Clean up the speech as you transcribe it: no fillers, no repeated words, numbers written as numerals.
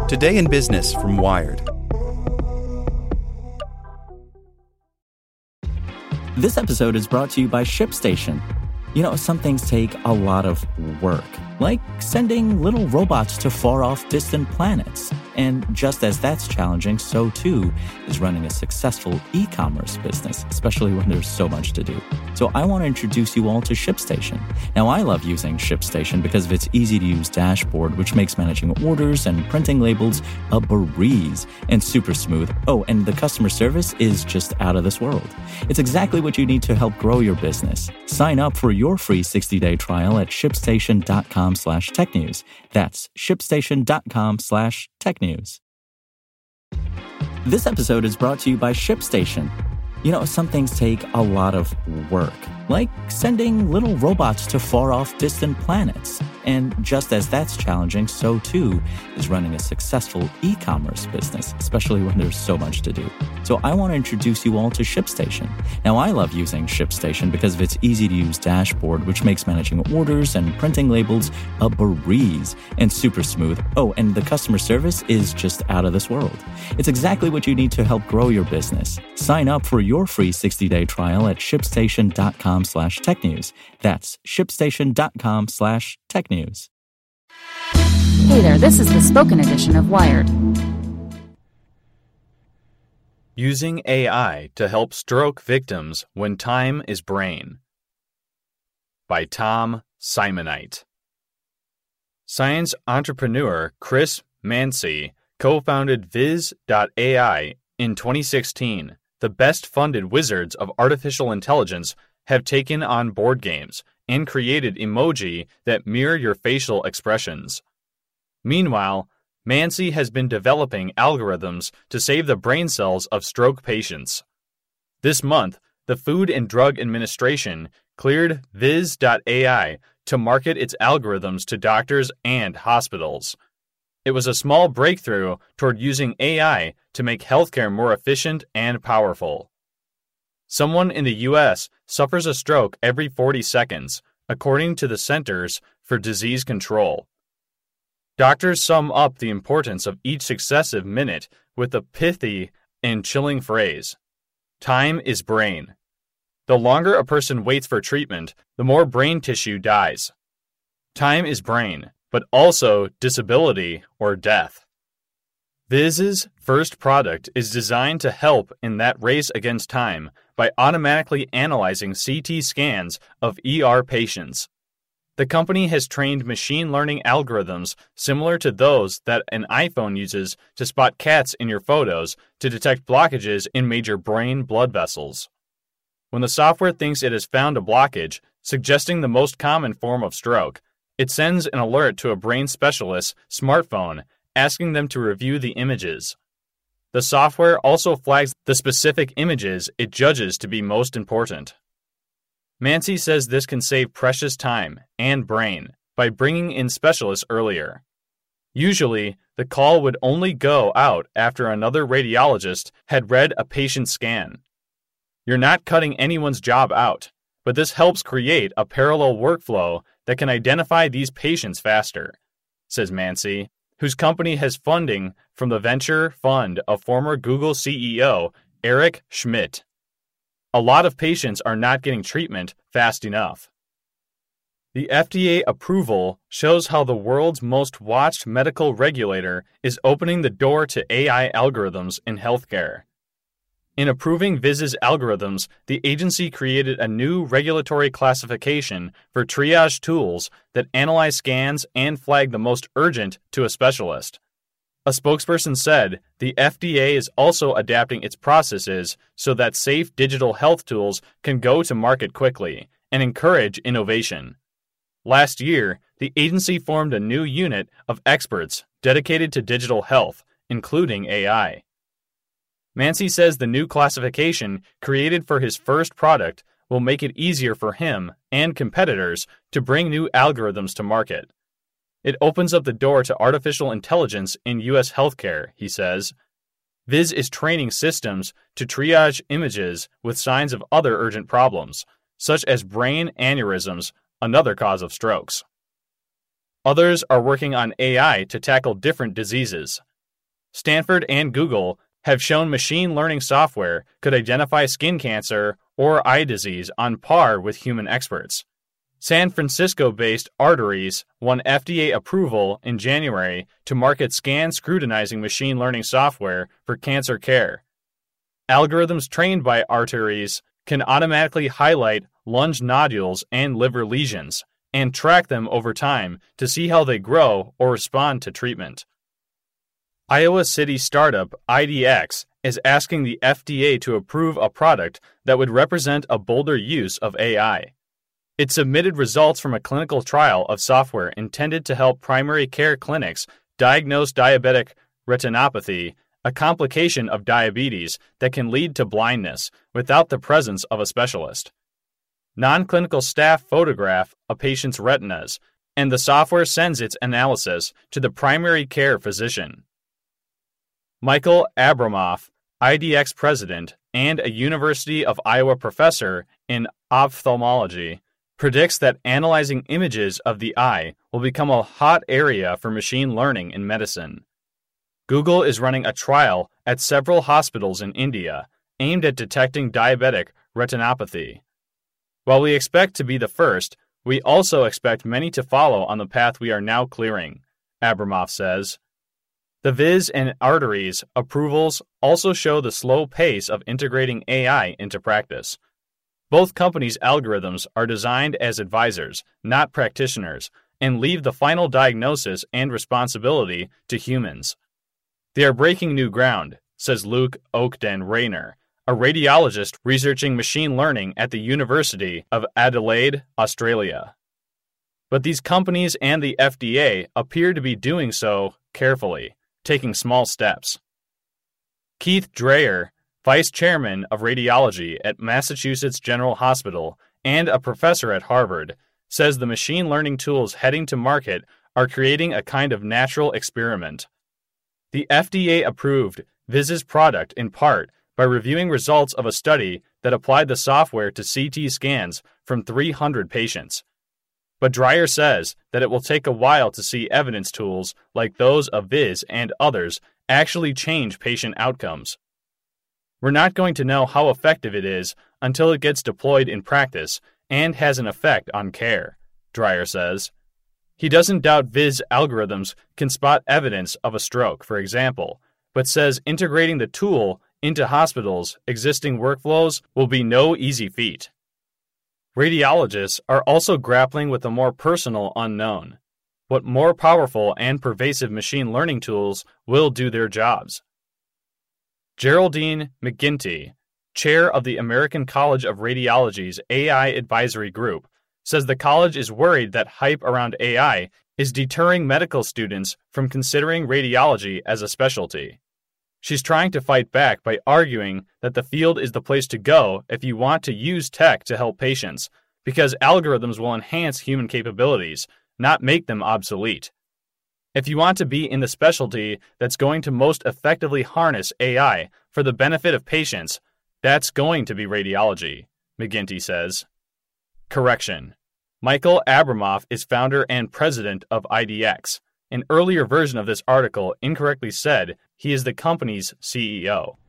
Today in Business from Wired. This episode is brought to you by ShipStation. You know, some things take a lot of work, like sending little robots to far-off distant planets. And just as that's challenging, so too is running a successful e-commerce business, especially when there's so much to do. So I want to introduce you all to ShipStation. Now, I love using ShipStation because of its easy-to-use dashboard, which makes managing orders and printing labels a breeze and super smooth. Oh, and the customer service is just out of this world. It's exactly what you need to help grow your business. Sign up for your free 60-day trial at shipstation.com/technews. That's shipstation.com/technews. This episode is brought to you by ShipStation. You know, some things take a lot of work, like sending little robots to far-off distant planets. And just as that's challenging, so too is running a successful e-commerce business, especially when there's so much to do. So I want to introduce you all to ShipStation. Now, I love using ShipStation because of its easy-to-use dashboard, which makes managing orders and printing labels a breeze and super smooth. Oh, and the customer service is just out of this world. It's exactly what you need to help grow your business. Sign up for your free 60-day trial at shipstation.com/technews. That's shipstation.com/technews. Hey there, this is the spoken edition of Wired. Using AI to help stroke victims when time is brain. By Tom Simonite. Science entrepreneur Chris Mancy co-founded Viz.ai in 2016. The best-funded wizards of artificial intelligence have taken on board games and created emoji that mirror your facial expressions. Meanwhile, Mancy has been developing algorithms to save the brain cells of stroke patients. This month, the Food and Drug Administration cleared Viz.ai to market its algorithms to doctors and hospitals. It was a small breakthrough toward using AI to make healthcare more efficient and powerful. Someone in the U.S. suffers a stroke every 40 seconds, according to the Centers for Disease Control. Doctors sum up the importance of each successive minute with a pithy and chilling phrase: time is brain. The longer a person waits for treatment, the more brain tissue dies. Time is brain, but also disability or death. Viz's first product is designed to help in that race against time by automatically analyzing CT scans of ER patients. The company has trained machine learning algorithms similar to those that an iPhone uses to spot cats in your photos to detect blockages in major brain blood vessels. When the software thinks it has found a blockage, suggesting the most common form of stroke, it sends an alert to a brain specialist's smartphone, asking them to review the images. The software also flags the specific images it judges to be most important. Mancy says this can save precious time and brain by bringing in specialists earlier. Usually, the call would only go out after another radiologist had read a patient's scan. You're not cutting anyone's job out, but this helps create a parallel workflow that can identify these patients faster, says Mancy, whose company has funding from the venture fund of former Google CEO Eric Schmidt. A lot of patients are not getting treatment fast enough. The FDA approval shows how the world's most watched medical regulator is opening the door to AI algorithms in healthcare. In approving Viz's algorithms, the agency created a new regulatory classification for triage tools that analyze scans and flag the most urgent to a specialist. A spokesperson said the FDA is also adapting its processes so that safe digital health tools can go to market quickly and encourage innovation. Last year, the agency formed a new unit of experts dedicated to digital health, including AI. Mancy says the new classification created for his first product will make it easier for him and competitors to bring new algorithms to market. It opens up the door to artificial intelligence in U.S. healthcare, he says. Viz is training systems to triage images with signs of other urgent problems, such as brain aneurysms, another cause of strokes. Others are working on AI to tackle different diseases. Stanford and Google have shown machine learning software could identify skin cancer or eye disease on par with human experts. San Francisco-based Arteries won FDA approval in January to market scan-scrutinizing machine learning software for cancer care. Algorithms trained by Arteries can automatically highlight lung nodules and liver lesions and track them over time to see how they grow or respond to treatment. Iowa City startup IDX is asking the FDA to approve a product that would represent a bolder use of AI. It submitted results from a clinical trial of software intended to help primary care clinics diagnose diabetic retinopathy, a complication of diabetes that can lead to blindness without the presence of a specialist. Non-clinical staff photograph a patient's retinas, and the software sends its analysis to the primary care physician. Michael Abramoff, IDX president and a University of Iowa professor in ophthalmology, predicts that analyzing images of the eye will become a hot area for machine learning in medicine. Google is running a trial at several hospitals in India aimed at detecting diabetic retinopathy. While we expect to be the first, we also expect many to follow on the path we are now clearing, Abramoff says. The Viz and Arteries approvals also show the slow pace of integrating AI into practice. Both companies' algorithms are designed as advisors, not practitioners, and leave the final diagnosis and responsibility to humans. They are breaking new ground, says Luke Oakden-Rayner, a radiologist researching machine learning at the University of Adelaide, Australia. But these companies and the FDA appear to be doing so carefully, taking small steps. Keith Dreyer, vice chairman of radiology at Massachusetts General Hospital and a professor at Harvard, says the machine learning tools heading to market are creating a kind of natural experiment. The FDA approved Viz's product in part by reviewing results of a study that applied the software to CT scans from 300 patients. But Dreyer says that it will take a while to see evidence tools like those of Viz and others actually change patient outcomes. We're not going to know how effective it is until it gets deployed in practice and has an effect on care, Dreyer says. He doesn't doubt Viz algorithms can spot evidence of a stroke, for example, but says integrating the tool into hospitals' existing workflows will be no easy feat. Radiologists are also grappling with a more personal unknown: what more powerful and pervasive machine learning tools will do their jobs. Geraldine McGinty, chair of the American College of Radiology's AI Advisory Group, says the college is worried that hype around AI is deterring medical students from considering radiology as a specialty. She's trying to fight back by arguing that the field is the place to go if you want to use tech to help patients, because algorithms will enhance human capabilities, not make them obsolete. If you want to be in the specialty that's going to most effectively harness AI for the benefit of patients, that's going to be radiology, McGinty says. Correction. Michael Abramoff is founder and president of IDX. An earlier version of this article incorrectly said he is the company's CEO.